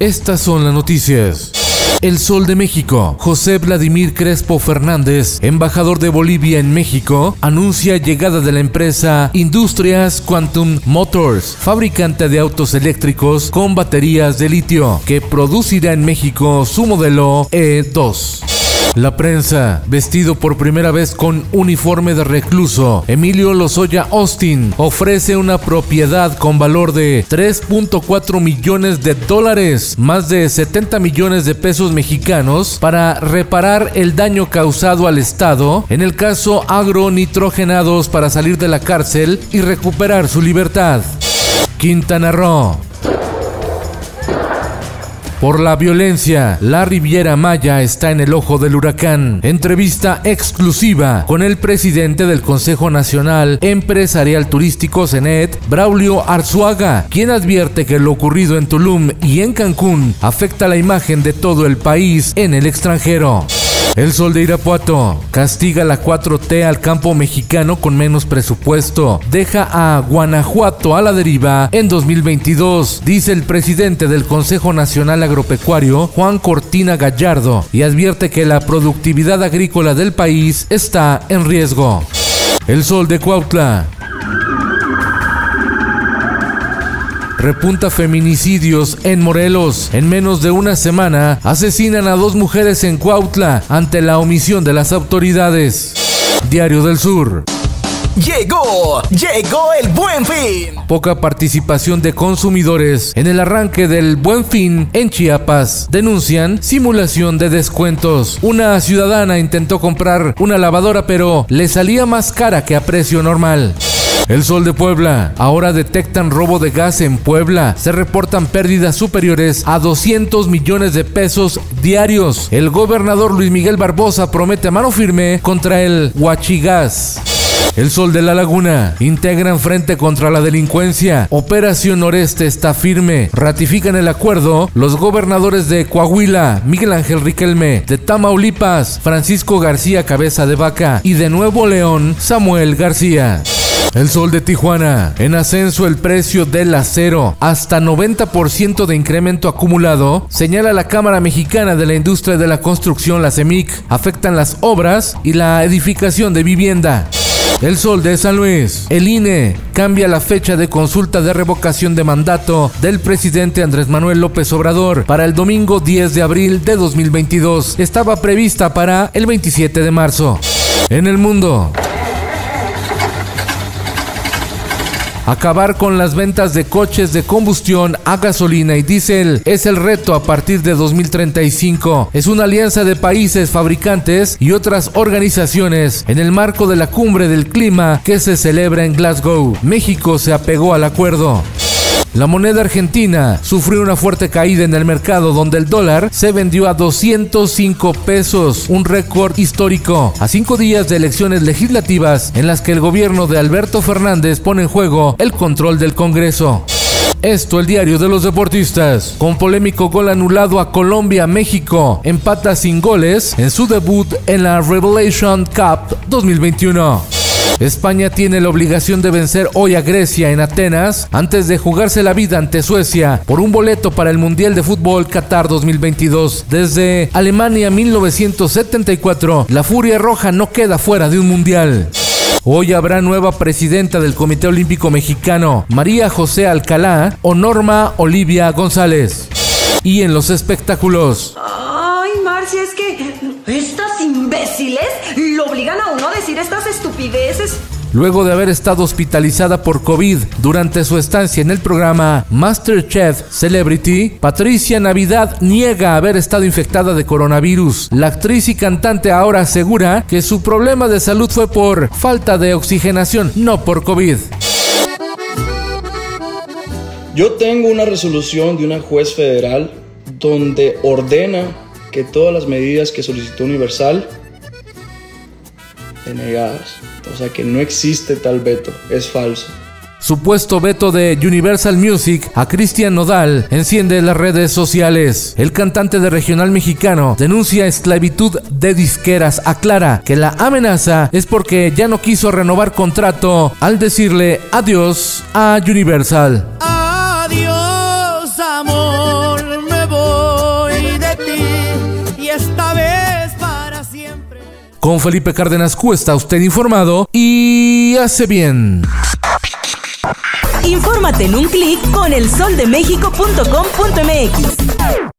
Estas son las noticias. El Sol de México. José Vladimir Crespo Fernández, embajador de Bolivia en México, anuncia llegada de la empresa Industrias Quantum Motors, fabricante de autos eléctricos con baterías de litio, que producirá en México su modelo E2. La prensa. Vestido por primera vez con uniforme de recluso, Emilio Lozoya Austin ofrece una propiedad con valor de $3.4 millones, más de 70 millones de pesos mexicanos, para reparar el daño causado al Estado en el caso Agronitrogenados, para salir de la cárcel y recuperar su libertad. Quintana Roo. Por la violencia, la Riviera Maya está en el ojo del huracán. Entrevista exclusiva con el presidente del Consejo Nacional Empresarial Turístico CENET, Braulio Arzuaga, quien advierte que lo ocurrido en Tulum y en Cancún afecta la imagen de todo el país en el extranjero. El Sol de Irapuato. Castiga la 4T al campo mexicano con menos presupuesto. Deja a Guanajuato a la deriva en 2022, dice el presidente del Consejo Nacional Agropecuario, Juan Cortina Gallardo, y advierte que la productividad agrícola del país está en riesgo. El Sol de Cuautla. Repunta feminicidios en Morelos. En menos de una semana asesinan a 2 mujeres en Cuautla ante la omisión de las autoridades. Diario del Sur. Llegó el Buen Fin. Poca participación de consumidores en el arranque del Buen Fin en Chiapas. Denuncian simulación de descuentos. Una ciudadana intentó comprar una lavadora, pero le salía más cara que a precio normal. El Sol de Puebla. Ahora detectan robo de gas en Puebla. Se reportan pérdidas superiores a 200 millones de pesos diarios. El gobernador Luis Miguel Barbosa promete mano firme contra el huachigás. El Sol de la Laguna. Integran frente contra la delincuencia. Operación Noreste está firme. Ratifican el acuerdo los gobernadores de Coahuila, Miguel Ángel Riquelme; de Tamaulipas, Francisco García Cabeza de Vaca; y de Nuevo León, Samuel García. El Sol de Tijuana. En ascenso el precio del acero, hasta 90% de incremento acumulado, señala la Cámara Mexicana de la Industria de la Construcción, la CEMIC. Afectan las obras y la edificación de vivienda. El Sol de San Luis. El INE cambia la fecha de consulta de revocación de mandato del presidente Andrés Manuel López Obrador para el domingo 10 de abril de 2022. Estaba prevista para el 27 de marzo. En el mundo. Acabar con las ventas de coches de combustión a gasolina y diésel es el reto a partir de 2035. Es una alianza de países fabricantes y otras organizaciones en el marco de la Cumbre del Clima que se celebra en Glasgow. México se apegó al acuerdo. La moneda argentina sufrió una fuerte caída en el mercado, donde el dólar se vendió a 205 pesos, un récord histórico, a 5 días de elecciones legislativas en las que el gobierno de Alberto Fernández pone en juego el control del Congreso. Esto, el diario de los deportistas. Con polémico gol anulado a Colombia, México empata sin goles en su debut en la Revelation Cup 2021. España tiene la obligación de vencer hoy a Grecia en Atenas antes de jugarse la vida ante Suecia por un boleto para el Mundial de Fútbol Qatar 2022. Desde Alemania 1974, la Furia Roja no queda fuera de un mundial. Hoy habrá nueva presidenta del Comité Olímpico Mexicano, María José Alcalá o Norma Olivia González. Y en los espectáculos. Ay, Marcia, es que estas imbéciles lo obligan a uno a decir estas estupideces. Luego de haber estado hospitalizada por COVID durante su estancia en el programa MasterChef Celebrity, Patricia Navidad niega haber estado infectada de coronavirus. La actriz y cantante ahora asegura que su problema de salud fue por falta de oxigenación, no por COVID. Yo tengo una resolución de una juez federal donde ordena que todas las medidas que solicitó Universal denegadas. O sea que no existe tal veto, es falso. Supuesto veto de Universal Music a Cristian Nodal enciende las redes sociales. El cantante de regional mexicano denuncia esclavitud de disqueras. Aclara que la amenaza es porque ya no quiso renovar contrato al decirle adiós a Universal. Adiós, amor, me voy. Con Felipe Cárdenas Q está usted informado y hace bien. Infórmate en un clic con elsoldemexico.com.mx.